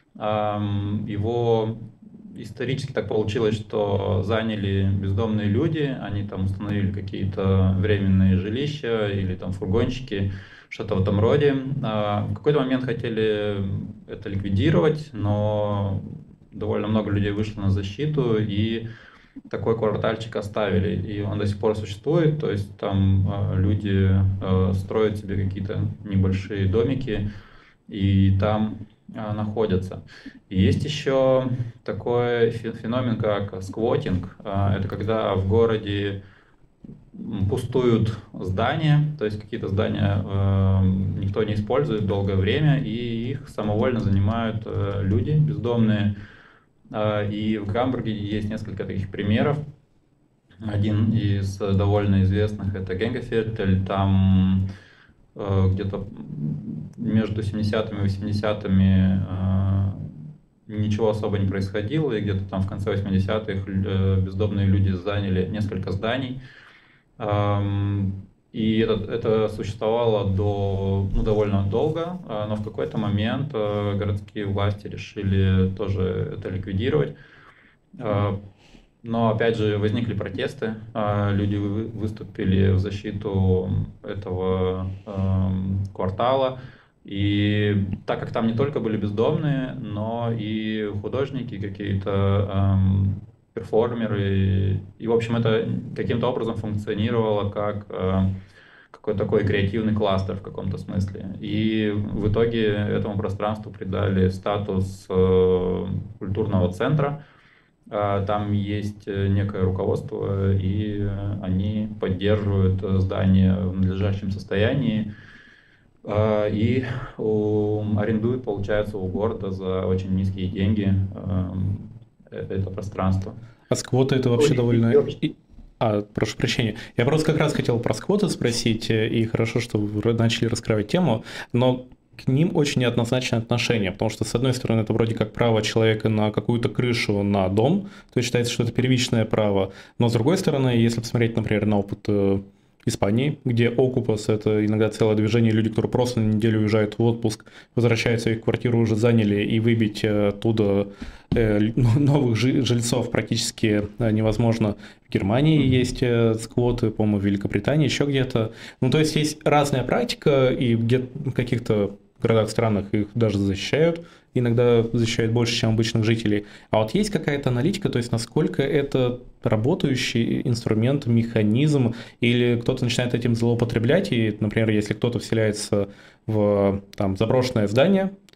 Ам, Его исторически так получилось, что заняли бездомные люди. Они там установили какие-то временные жилища или там фургончики, что-то в этом роде. А, В какой-то момент хотели это ликвидировать, но довольно много людей вышло на защиту, и такой квартальчик оставили, и он до сих пор существует. То есть там а, люди а, строят себе какие-то небольшие домики, и там а, находятся. И есть еще такой фе- феномен, как сквотинг. А, Это когда в городе м, пустуют здания, то есть какие-то здания э, никто не использует долгое время, и их самовольно занимают э, люди бездомные. А, И в Гамбурге есть несколько таких примеров. Один из довольно известных — это Генгефельд. Там э, где-то между семидесятыми и восьмидесятыми э, ничего особо не происходило, и где-то там в конце восьмидесятых э, бездомные люди заняли несколько зданий. Ам, И это, это существовало до, ну, довольно долго, а, но в какой-то момент э, городские власти решили тоже это ликвидировать. А, Но опять же возникли протесты, а, люди вы- выступили в защиту этого эм, квартала. И так как там не только были бездомные, но и художники, какие-то эм, перформеры, и, в общем, это каким-то образом функционировало как э, какой-то такой креативный кластер в каком-то смысле. И в итоге этому пространству придали статус э, культурного центра. А, Там есть э, некое руководство, и э, они поддерживают э, здание в надлежащем состоянии а, и у- арендуют, получается, у города за очень низкие деньги эм, э, это пространство. А сквоты это вообще довольно... и- А, прошу прощения. Я просто как раз хотел про сквоты спросить, э, и хорошо, что вы начали раскрывать тему, но к ним очень неоднозначное отношение, потому что, с одной стороны, это вроде как право человека на какую-то крышу, на дом, то есть считается, что это первичное право, но с другой стороны, если посмотреть, например, на опыт э, Испании, где окупас — это иногда целое движение, люди, которые просто на неделю уезжают в отпуск, возвращаются, их квартиру уже заняли, и выбить э, оттуда э, новых жи- жильцов практически э, невозможно. В Германии есть э, сквоты, по-моему, в Великобритании, еще где-то. Ну, то есть есть разная практика, и где в каких-то городах, странах их даже защищают, иногда защищают больше, чем обычных жителей. А вот есть какая-то аналитика, то есть насколько это работающий инструмент, механизм, или кто-то начинает этим злоупотреблять, и, например, если кто-то вселяется в там, заброшенное здание,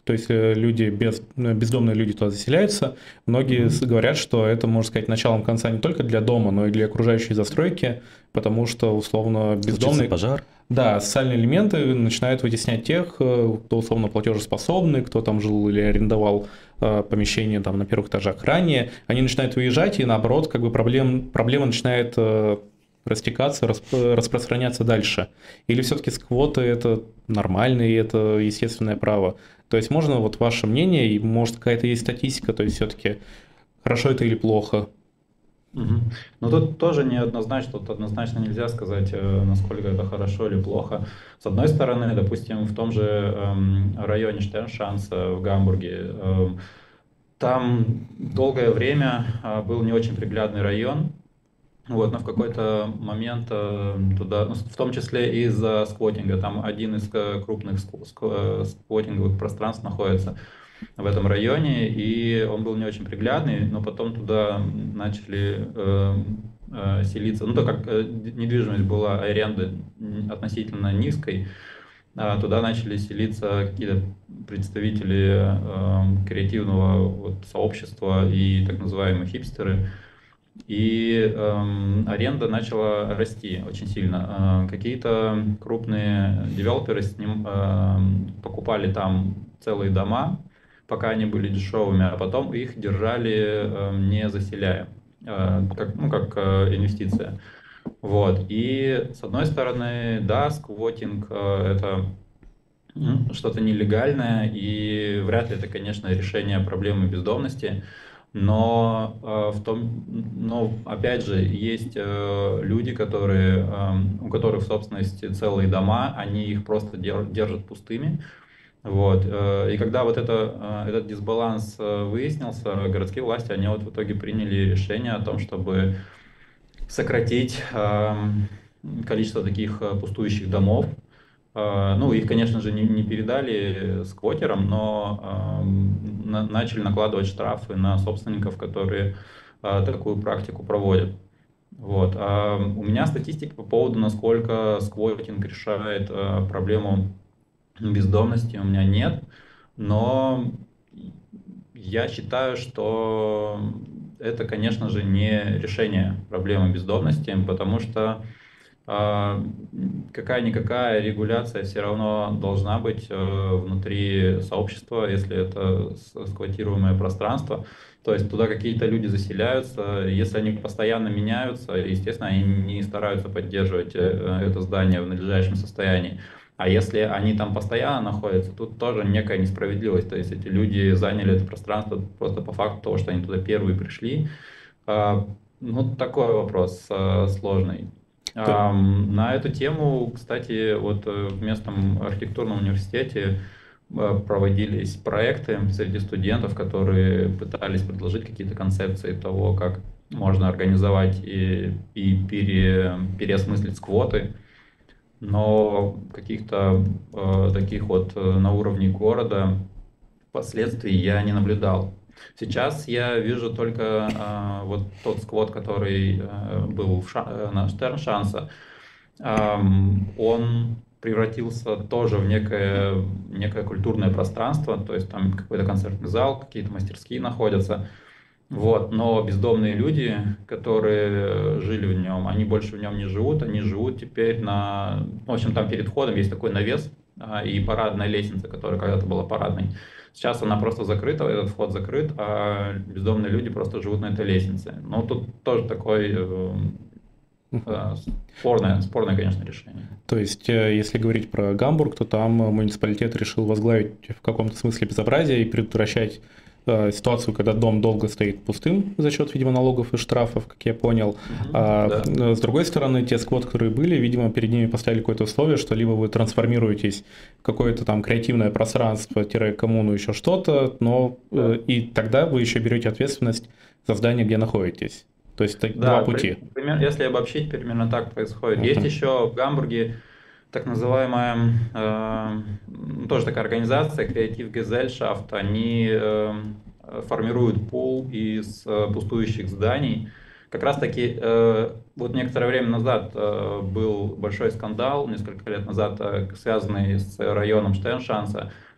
То есть э, люди, без, ну, бездомные люди туда заселяются. Многие с- говорят, что это, можно сказать, началом конца не только для дома, но и для окружающей застройки, потому что, условно, Случится бездомные... пожар. Да, социальные элементы начинают вытеснять тех, э, кто условно платежеспособный, кто там жил или арендовал э, помещение там на первых этажах ранее. Они начинают выезжать, и наоборот, как бы проблем, проблема начинает э, растекаться, расп- распространяться дальше. Или все-таки сквоты это нормально, и это естественное право? То есть можно вот ваше мнение, и может какая-то есть статистика, то есть все-таки хорошо это или плохо? Мгм. Ну тут тоже неоднозначно, тут однозначно нельзя сказать, э, насколько это хорошо или плохо. С одной стороны, допустим, в том же эм, районе Штерншанса в Гамбурге, эм, там долгое время а, был не очень приглядный район, вот, но в какой-то момент э, туда, ну, в том числе из-за сквотинга, там один из э, крупных ск- ск- э, сквотинговых пространств находится в этом районе, и он был не очень приглядный, но потом туда начали э, э, селиться, ну так как э, недвижимость была аренда м, относительно низкой, а туда начали селиться какие-то представители э, креативного вот, сообщества и так называемые хипстеры, и эм, аренда начала расти очень сильно. Э, какие-то крупные девелоперы с ним эм, покупали там целые дома, пока они были дешевыми, а потом их держали эм, не заселяя, э, как, ну, как э, инвестиция. Вот. И с одной стороны, да, сквотинг э, это м, что-то нелегальное, и вряд ли это, конечно, решение проблемы бездомности. Но э, в том, но опять же, есть э, люди, которые, эм, у которых в собственности целые дома, они их просто дер- держат пустыми. Вот. э, И когда вот это, э, этот дисбаланс э, выяснился, городские власти, они вот в итоге приняли решение о том, чтобы сократить эм, количество таких э, пустующих домов. Э, Ну, их, конечно же, не, не передали сквотерам, но эм, на- начали накладывать штрафы на собственников, которые э, такую практику проводят. Вот. А у меня статистика по поводу, насколько сквотинг решает э, проблему бездомности, у меня нет, но я считаю, что это, конечно же, не решение проблемы бездомности, потому что а, какая-никакая регуляция все равно должна быть э, внутри сообщества, если это с- сквотируемое пространство. То есть туда какие-то люди заселяются, если они постоянно меняются, естественно, они не стараются поддерживать э, это здание в надлежащем состоянии. А если они там постоянно находятся, тут тоже некая несправедливость. То есть эти люди заняли это пространство просто по факту того, что они туда первые пришли. А, Ну, такой вопрос э, сложный. То- Ам, На эту тему, кстати, вот э, в местном архитектурном университете э, проводились проекты среди студентов, которые пытались предложить какие-то концепции того, как можно организовать и, и пере, переосмыслить сквоты, но каких-то э, таких вот э, на уровне города последствий я не наблюдал. Сейчас я вижу только а, вот тот сквот, который а, был в Ша- э, на Штерншанса. Ам, он превратился тоже в некое, некое культурное пространство, то есть там какой-то концертный зал, какие-то мастерские находятся. Вот, но бездомные люди, которые жили в нем, они больше в нем не живут, они живут теперь на... В общем, там перед входом есть такой навес а, и парадная лестница, которая когда-то была парадной. Сейчас она просто закрыта, этот вход закрыт, а бездомные люди просто живут на этой лестнице. Но тут тоже такое э, э, спорное, спорное, конечно, решение. То есть, э, если говорить про Гамбург, то там э, муниципалитет решил возглавить в каком-то смысле безобразие и предотвращать э, ситуацию, когда дом долго стоит пустым за счет, видимо, налогов и штрафов, как я понял. Мгм, А да. э, с другой стороны, те сквот, которые были, видимо, перед ними поставили какое-то условие, что либо вы трансформируетесь в какое-то там креативное пространство-коммуну, еще что-то, но э, и тогда вы еще берете ответственность за здание, где находитесь. То есть так- два Да, пути. при- пример- если обобщить, примерно так происходит. Есть Мгм. еще в Гамбурге так называемая, э, тоже такая организация, Creative Gesellschaft, они э, формируют пул из э, пустующих зданий. Как раз таки, э, вот некоторое время назад э, был большой скандал, несколько лет назад, э, связанный с районом Штерншанса,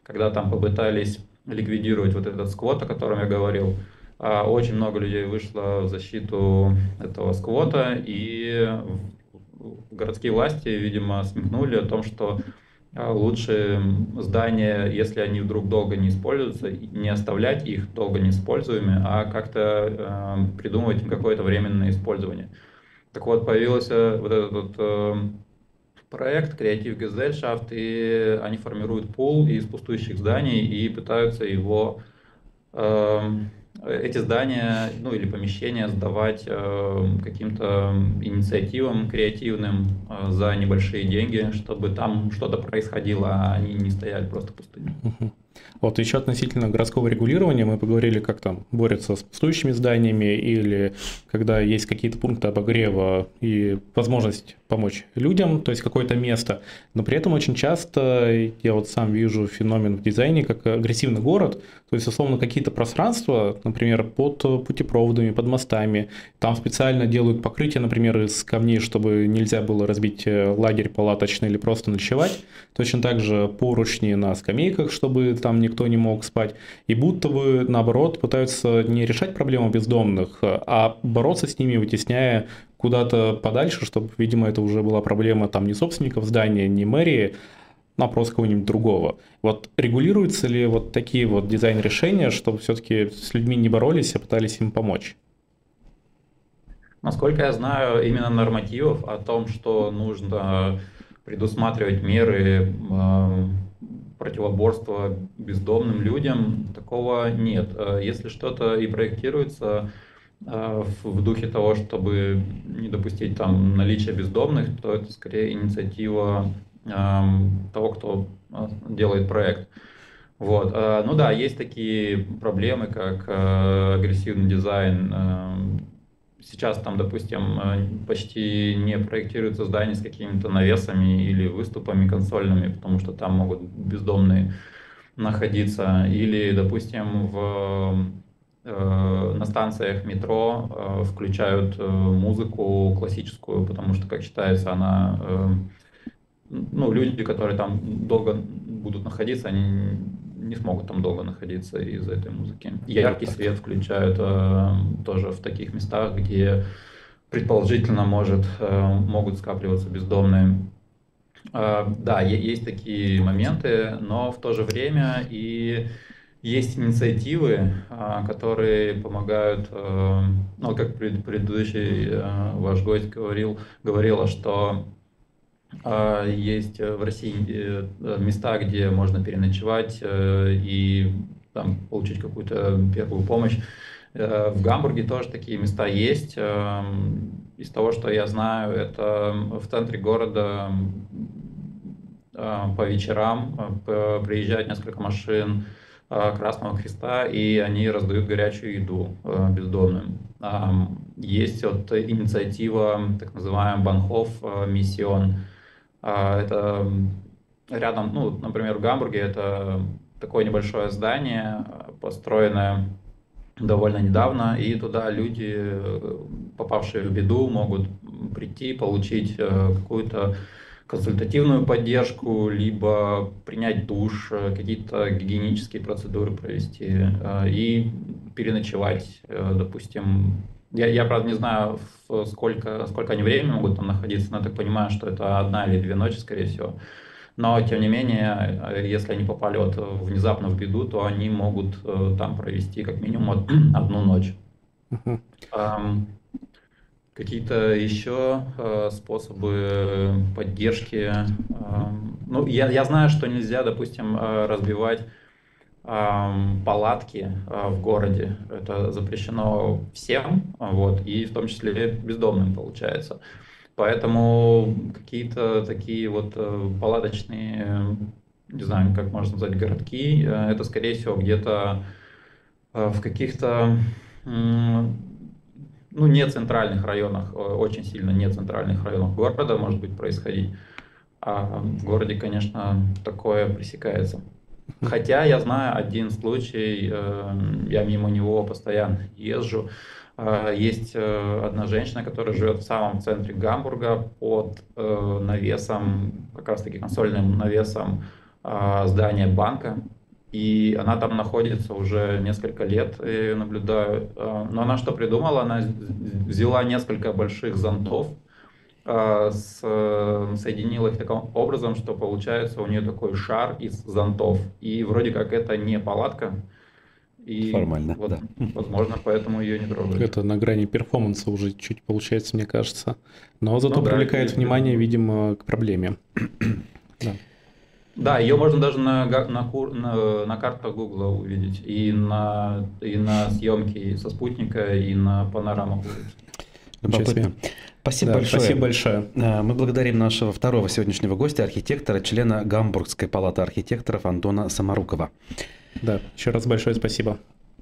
когда там попытались ликвидировать вот этот сквот, о котором я говорил. Очень много людей вышло в защиту этого сквота, и городские власти, видимо, смекнули о том, что лучше здания, если они вдруг долго не используются, не оставлять их долго неиспользуемыми, а как-то э, придумывать им какое-то временное использование. Так вот, появился вот этот вот, э, проект Creative Gesellschaft, и они формируют пул из пустующих зданий и пытаются его, э, эти здания, ну или помещения сдавать э, каким-то инициативам креативным э, за небольшие деньги, чтобы там что-то происходило, а они не стояли просто пустыми. Вот еще относительно городского регулирования мы поговорили, как там борются с пустующими зданиями или когда есть какие-то пункты обогрева и возможность помочь людям, то есть какое-то место. Но при этом очень часто я вот сам вижу феномен в дизайне как агрессивный город, то есть условно какие-то пространства, например, под путепроводами, под мостами, там специально делают покрытие, например, из камней, чтобы нельзя было разбить лагерь палаточный или просто ночевать. Точно так же поручни на скамейках, чтобы там никто не мог спать. И будто бы, наоборот, пытаются не решать проблему бездомных, а бороться с ними, вытесняя куда-то подальше, чтобы, видимо, это уже была проблема там не собственников здания, не мэрии, а просто кого-нибудь другого. Вот регулируются ли вот такие вот дизайн-решения, чтобы все-таки с людьми не боролись, а пытались им помочь? Насколько я знаю, именно нормативов о том, что нужно предусматривать меры э, противоборства бездомным людям, такого нет. Если что-то и проектируется э, в духе того, чтобы не допустить там наличия бездомных, то это скорее инициатива э, того, кто делает проект. Вот. Ну да, есть такие проблемы, как э, агрессивный дизайн. Сейчас там, допустим, почти не проектируются здания с какими-то навесами или выступами консольными, потому что там могут бездомные находиться. Или, допустим, в, э, на станциях метро э, включают э, музыку классическую, потому что, как считается, она... Э, ну, люди, которые там долго будут находиться, они не смогут там долго находиться из-за этой музыки. Яркий свет включают э, тоже в таких местах, где предположительно может, э, могут скапливаться бездомные. Э, да, есть такие моменты, но в то же время и есть инициативы, э, которые помогают, э, ну, как предыдущий э, ваш гость говорил, говорила, что есть в России места, где можно переночевать и там получить какую-то первую помощь. В Гамбурге тоже такие места есть. Из того, что я знаю, это в центре города по вечерам приезжает несколько машин Красного Креста, и они раздают горячую еду бездомным. Есть вот инициатива, так называемая Банхоф Миссион. Это рядом, ну, например, в Гамбурге это такое небольшое здание, построенное довольно недавно, и туда люди, попавшие в беду, могут прийти, получить какую-то консультативную поддержку, либо принять душ, какие-то гигиенические процедуры провести и переночевать, допустим. Я, я, правда, не знаю, сколько, сколько они времени могут там находиться, но я так понимаю, что это одна или две ночи, скорее всего. Но, тем не менее, если они попали вот внезапно в беду, то они могут там провести как минимум одну ночь. Uh-huh. Um, какие-то еще uh, способы поддержки? Uh, ну, я, я знаю, что нельзя, допустим, разбивать палатки в городе. Это запрещено всем, вот, и в том числе бездомным, получается. Поэтому какие-то такие вот палаточные, не знаю, как можно назвать, городки, это, скорее всего, где-то в каких-то, ну, не центральных районах, очень сильно не центральных районах города может быть происходить. А в городе, конечно, такое пресекается. Хотя я знаю один случай, я мимо него постоянно езжу. Есть одна женщина, которая живет в самом центре Гамбурга под навесом, как раз таки консольным навесом здания банка. И она там находится уже несколько лет, я ее наблюдаю. Но она что придумала? Она взяла несколько больших зонтов, соединила их таким образом, что получается у нее такой шар из зонтов. И вроде как это не палатка. И формально, вот, да. Возможно, поэтому ее не трогают. Это на грани перформанса уже чуть получается, мне кажется. Но зато Ну да, привлекает и- внимание, видимо, к проблеме. Да. Да, ее можно даже на, га- на, кур- на, на картах Гугла увидеть. И на, и на съемке со спутника, и на панорамах увидеть. Любопытно. Спасибо Да, большое. спасибо большое. А, Мы благодарим нашего второго сегодняшнего гостя, архитектора, члена Гамбургской палаты архитекторов Антона Самарукова. Да, еще раз большое спасибо.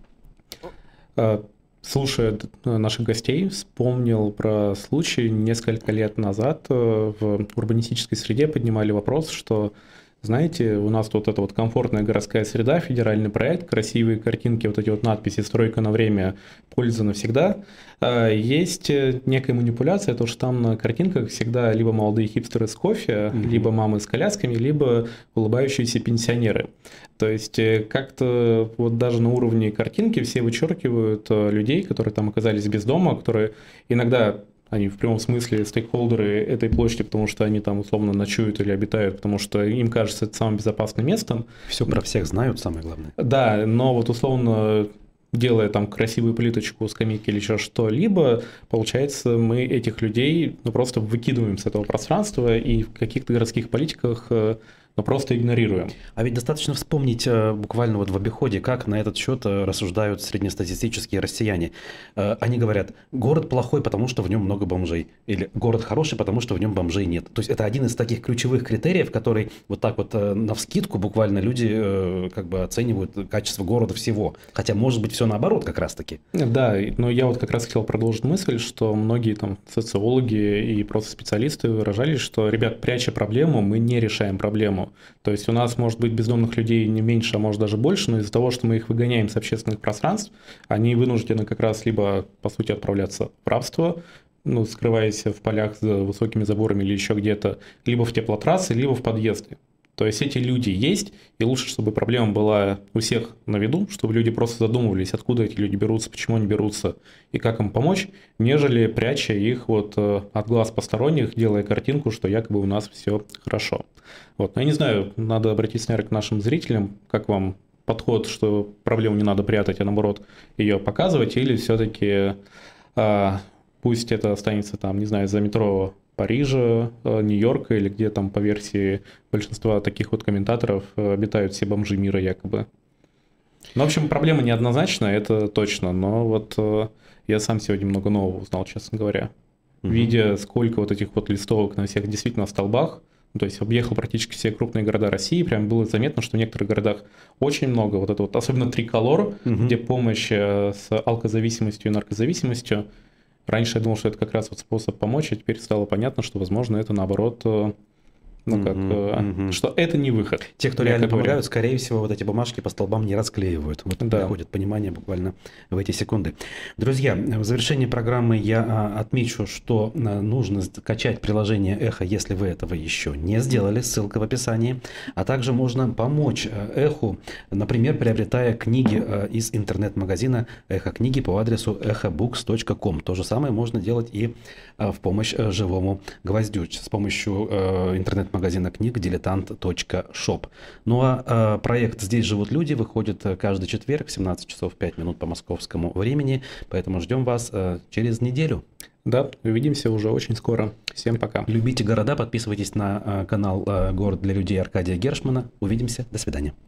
А, Слушая д- наших гостей, вспомнил про случай несколько лет назад э, в урбанистической среде поднимали вопрос, что, знаете, у нас тут эта вот комфортная городская среда, федеральный проект, красивые картинки, вот эти вот надписи «Стройка на время, польза навсегда». А Есть э, некая манипуляция, то что там на картинках всегда либо молодые хипстеры с кофе, Мгм. либо мамы с колясками, либо улыбающиеся пенсионеры. То есть э, как-то вот даже на уровне картинки все вычеркивают э, людей, которые там оказались без дома, которые иногда они в прямом смысле стейкхолдеры этой площади, потому что они там условно ночуют или обитают, потому что им кажется это самым безопасным местом. Все про всех знают, самое главное. Да, но вот условно делая там красивую плиточку, скамейки или еще что-либо, получается, мы этих людей ну, просто выкидываем с этого пространства и в каких-то городских политиках э, ну, просто игнорируем. А ведь достаточно вспомнить э, буквально вот в обиходе, как на этот счет э, рассуждают среднестатистические россияне. Э, Они говорят, город плохой, потому что в нем много бомжей. Или город хороший, потому что в нем бомжей нет. То есть это один из таких ключевых критериев, который вот так вот э, навскидку буквально люди э, как бы оценивают качество города всего. Хотя может быть все наоборот как раз-таки. Да, и- но я вот как раз хотел продолжить мысль, что многие там социологи и просто специалисты выражались, что, ребят, пряча проблему, мы не решаем проблему. То есть у нас может быть бездомных людей не меньше, а может даже больше, но из-за того, что мы их выгоняем с общественных пространств, они вынуждены как раз либо, по сути, отправляться в рабство, ну, скрываясь в полях за высокими заборами или еще где-то, либо в теплотрассы, либо в подъезды. То есть эти люди есть, и лучше, чтобы проблема была у всех на виду, чтобы люди просто задумывались, откуда эти люди берутся, почему они берутся и как им помочь, нежели пряча их вот э, от глаз посторонних, делая картинку, что якобы у нас все хорошо. Вот. Но я не знаю, надо обратиться, наверное, к нашим зрителям, как вам подход, что проблему не надо прятать, а наоборот ее показывать, или все-таки а, пусть это останется там, не знаю, за метро Парижа, э, Нью-Йорка или где там по версии большинства таких вот комментаторов э, обитают все бомжи мира якобы. Ну, в общем, проблема неоднозначная, это точно, но вот э, я сам сегодня много нового узнал, честно говоря. Мгм. Видя, сколько вот этих вот листовок на всех действительно столбах, ну, то есть объехал практически все крупные города России, прям было заметно, что в некоторых городах очень много вот это вот, особенно триколор, Мгм. где помощь э, с алкозависимостью и наркозависимостью. Раньше я думал, что это как раз вот способ помочь, а теперь стало понятно, что, возможно, это наоборот, э, ну как, Мгм, э, мгм. что это не выход. Те, кто Я реально как говорю. помогают, скорее всего, вот эти бумажки по столбам не расклеивают. Вот Да. приходит понимание буквально в эти секунды. Друзья, в завершении программы я а, отмечу, что а, нужно скачать приложение «Эхо», если вы этого еще не сделали, ссылка в описании. А также можно помочь а, «Эху», например, приобретая книги а, из интернет-магазина «Эхо книги» по адресу эхо букс точка ком. То же самое можно делать и а, в помощь а, живому гвоздю с помощью а, интернет-магазина книг дилетант точка шоп. Ну а, а проект «Здесь живут люди» выходит а, каждый четверг в семнадцать часов пять минут по московскому времени, поэтому ждем вас а, через неделю. Да, увидимся уже очень скоро. Всем пока. Любите города, подписывайтесь на а, канал а, «Город для людей» Аркадия Гершмана. Увидимся, до свидания.